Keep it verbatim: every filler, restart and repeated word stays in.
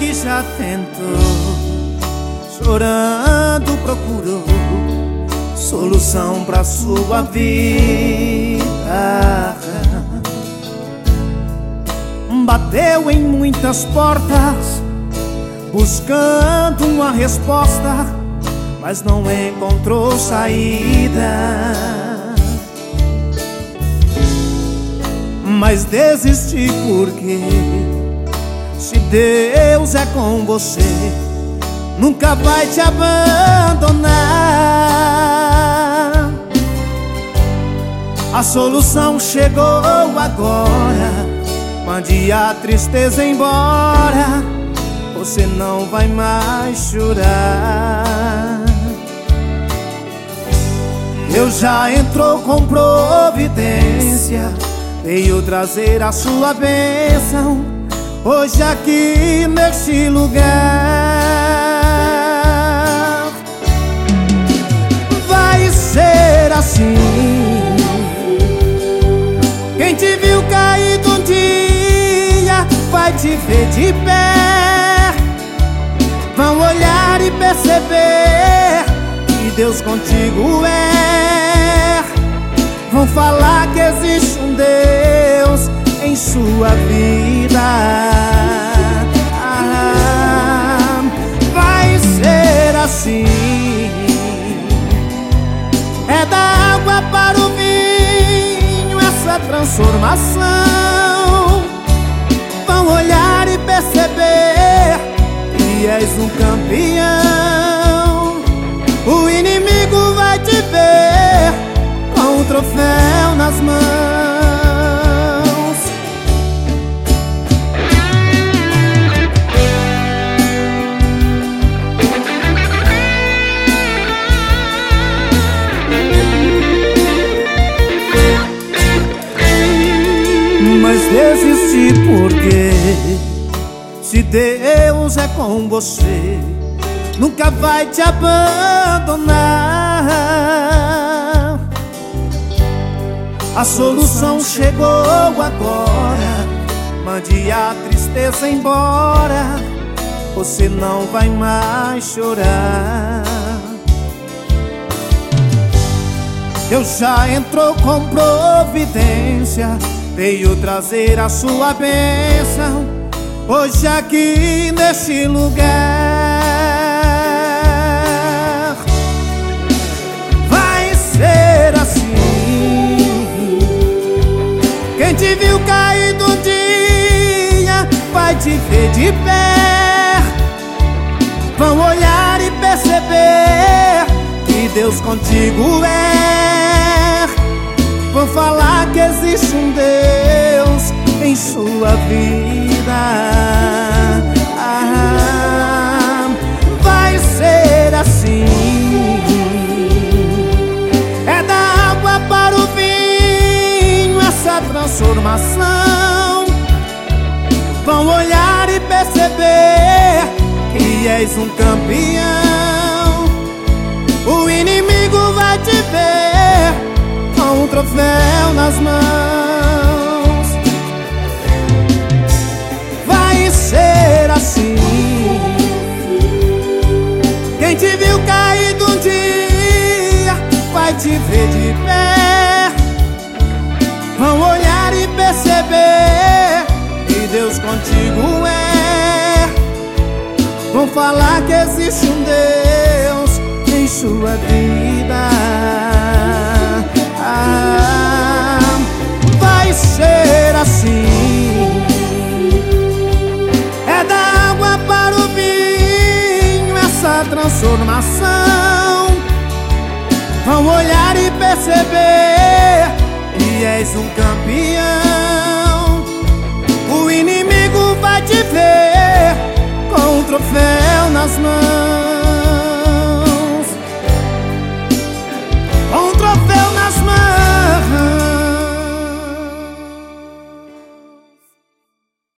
que já tentou, chorando procurou solução pra sua vida. Bateu em muitas portas buscando uma resposta, mas não encontrou saída. Mas desistir porque se Deus é com você, nunca vai te abandonar. A solução chegou agora, mande a tristeza embora, você não vai mais chorar. Deus já entrou com providência, veio trazer a sua bênção hoje aqui neste lugar. Vai ser assim, quem te viu caído um dia vai te ver de pé. Vão olhar e perceber que Deus contigo é. Vão falar que existe um Deus em sua vida. Ah, vai ser assim, é da água para o vinho essa transformação. Vão olhar e perceber que és um campeão. O inimigo vai te ver com um troféu nas mãos. Mas desistir porque se Deus é com você, nunca vai te abandonar. A solução chegou agora, mande a tristeza embora, você não vai mais chorar. Deus já entrou com providência, veio trazer a sua bênção hoje aqui neste lugar. Vai ser assim, quem te viu caído um dia vai te ver de pé. Vão olhar e perceber que Deus contigo é. Vão falar que existe um Deus em sua vida. Ah, vai ser assim, é da água para o vinho essa transformação. Vão olhar e perceber que és um campeão. O inimigo vai te ver com um troféu nas mãos. Vai ser assim, quem te viu caído um dia vai te ver de pé. Vão olhar e perceber que Deus contigo é. Vão falar que existe um Deus em sua vida. Ah, vai ser assim, é da água para o vinho essa transformação. Vão olhar e perceber que és um campeão. O inimigo vai te ver com um troféu nas mãos.